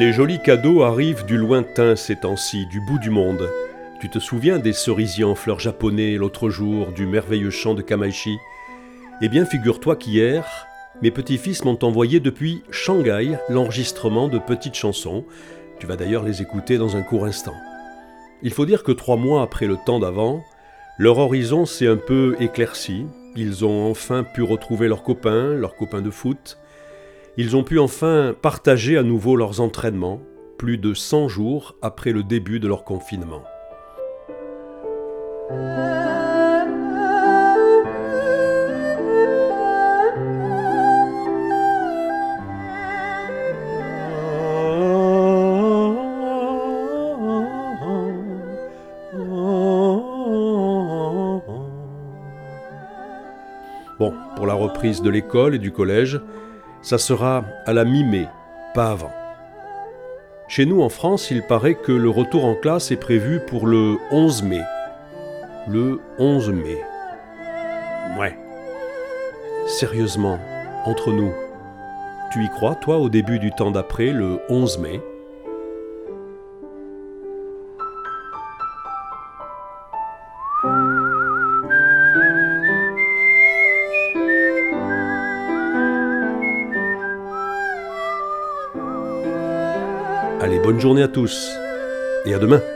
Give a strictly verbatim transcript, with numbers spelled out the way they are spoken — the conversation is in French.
Les jolis cadeaux arrivent du lointain ces temps-ci, du bout du monde. Tu te souviens des cerisiers en fleurs japonais l'autre jour, du merveilleux chant de Kamaishi ? Eh bien, figure-toi qu'hier, mes petits-fils m'ont envoyé depuis Shanghai l'enregistrement de petites chansons. Tu vas d'ailleurs les écouter dans un court instant. Il faut dire que trois mois après le temps d'avant, leur horizon s'est un peu éclairci. Ils ont enfin pu retrouver leurs copains, leurs copains de foot. Ils ont pu enfin partager à nouveau leurs entraînements, plus de cent jours après le début de leur confinement. Bon, pour la reprise de l'école et du collège, ça sera à la mi-mai, pas avant. Chez nous en France, il paraît que le retour en classe est prévu pour le onze mai. Le onze mai. Ouais. Sérieusement, entre nous, tu y crois, toi, au début du temps d'après, le onze mai ? Allez, bonne journée à tous et à demain.